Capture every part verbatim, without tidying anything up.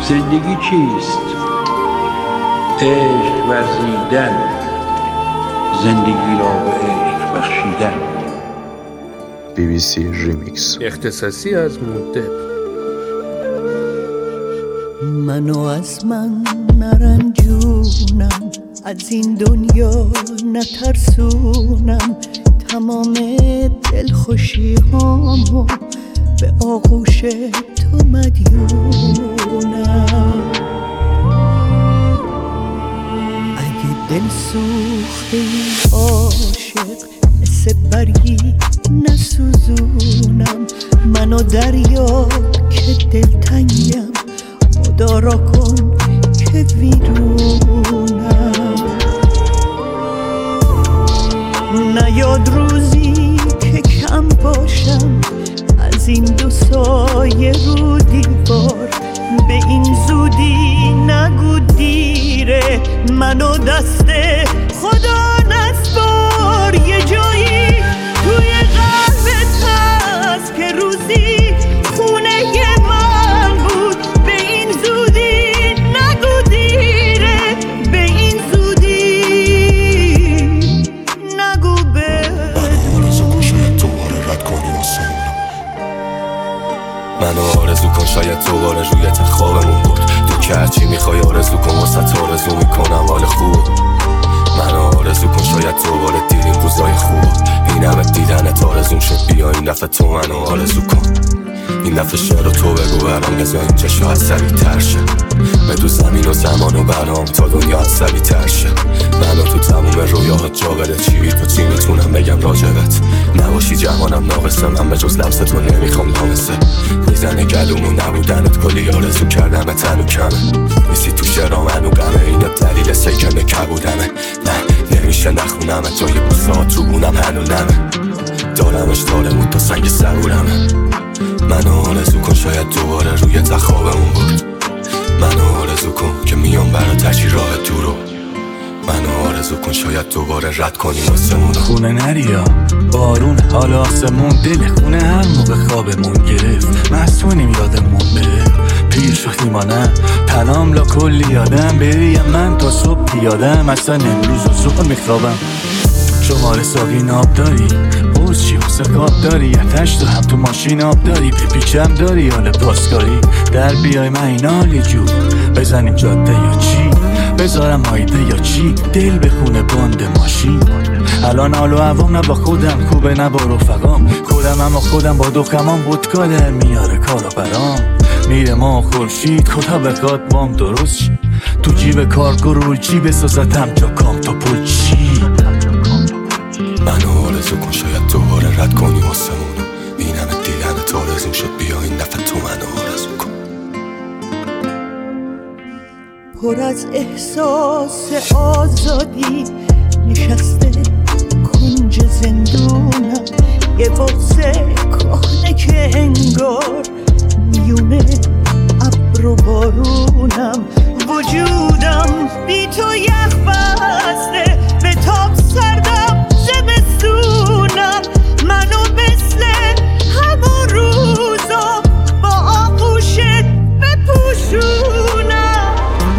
زندگی چیست؟ عشق ورزیدن، زندگی را به عشق بخشیدن. بی بی سی ریمیکس اختصاصی از مودب. منو از من نرنجونم، از این دنیا نترسونم، تمام دلخوشی هامو به آغوش تو مدیونم. اگه دل سوخته عاشق مثل برگی نسوزونم، منو دریا که دلتنگم مدارا کن که ویرونم. نیاد روزی که کم باشم از این دو سایه رو دیوار، به این زودی نگو دیره، منو دست خدا نسپار. یه جایی توی قلبت هست که روزی خونه من بود، به این زودی نگو دیره، به این زودی نگو بدون. آرزو کن شاید دوباره رد کنی آسمون، منو آرزو کن شاید دوباره روی خوابمون بود. تو که هرچی میخوای آرزو کن واسه آرزو میکنم حال خوب. منو آرزو کن شاید دوباره دیدیم روزای خوب. این همه دیدنت آرزوم شد، بیا این دفعه تو منو آرزو کن. این دفعه شعر تو بگو برام، بذار اینجا شاید سریع تر شه. بدو زمین و زمان و برام تا دنیا سریع تر شه. منو تو تموم رویاهات جا بده، چی تو چی میتونم بگم راجبت. نباشی جهانم ناقصه، من به جز لمس تو نمیخوام نامسه. میزنه گلومو نبودنت، کلی آرزو کردم تنو کمه. میسی تو شعرام هنو غمه، اینا دلیل سیکنه کبودمه. نه نمیشه نخونمه، جای بوسات رو بونم هنو نمه. دارمش دارمون تا سنگ سرورمه. منو آرزو کن شاید دوباره روی تخوابمون بود. منو آرزو کن که میام برات هرچی راه دورو. منو آرزو کن شاید دوباره رد کنیم آسمونو. خونه نریا بارون حال آسمون، دل خونه هر موقع خوابمون گرفت. مسئولیم یادمون بره، پیر شدیم ما نه تنام لا کلی یادم بریم. من تا صبح یادم اصلا امروز و صبح میخوابم. شماره ساقی ناب داری، بوز چی و سکاب داری، یتش تو هم تو ماشین آب داری، پیچم داری حال پاسکاری. در بیای من این حالی جور بزنیم جاده یا چی، بذارم مایده یا چی، دل بخونه باند ماشین. الان حال و عوام نه با خودم خوبه نه با رفقام، کدم اما خودم با دخمام بودکا در میاره کارا برام. میره ما خورشید کتا بخواد بام درست چی، تو جیب کارگو رول چی بسازتم جا کام تا پل چی. منو آرزو کن شاید دوباره رد کنی آسمونو. این همه دیدنت آرزو شد، بیا این دفعه تو منو آرزو کن. پر از احساس آزادی نشسته کنج زندونم، یه بغض کهنه که انگار میونه ابر و بارونم. وجودم بی تو یخ بسته، به تاب سردم زمستونم. منو مثل همون روزا با آغوشت بپوشونم.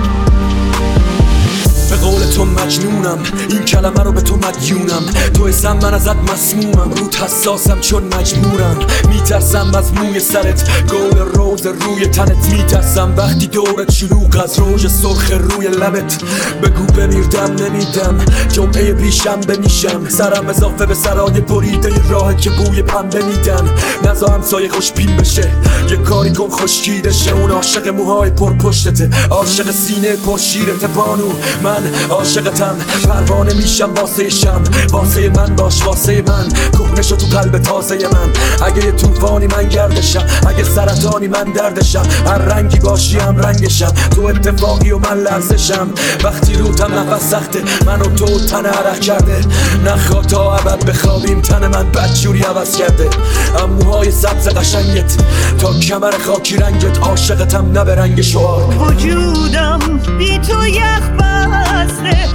به قول تو مجنونم، این کلمه رو به تو مدیونم. تو اسم من ازت مسمومم، روت حساسم چون مجبورم. میترسم از موی سرت، گل روز روی تنت. میترسم وقتی دورت شلوغ از روژ سرخ روی لبت. بگو بمیردم نمیدم، جمعه پیشم بمیشم. سرم اضافه به سرای بریده راه که بوی پنبه میدن. نزا همسایه خوشبین بشه، یه کاری کن خشکیده شه. اون عاشق موهای پر پشتته، عاشق سینه پر شیرت بانو. من عاشقتم، پروانه میشم واسه شم. واسه من باش واسه من، کهنه شو تو قلب تازه من. اگه یه توفانی من گردشم، اگه سرطانی من دردشم. هر رنگی باشی هم رنگشم، تو اتفاقی و من لرزشم. وقتی روتم نفس سخته، من و تو تن عرق کرده. نخواد تا ابد بخوابیم، تن من بدجوری عوض کرده. اموهای سبز قشنگت تا کمر خاکی رنگت، عاشقتم نه به رنگ شعار. وجودم بی تو یخ بسته،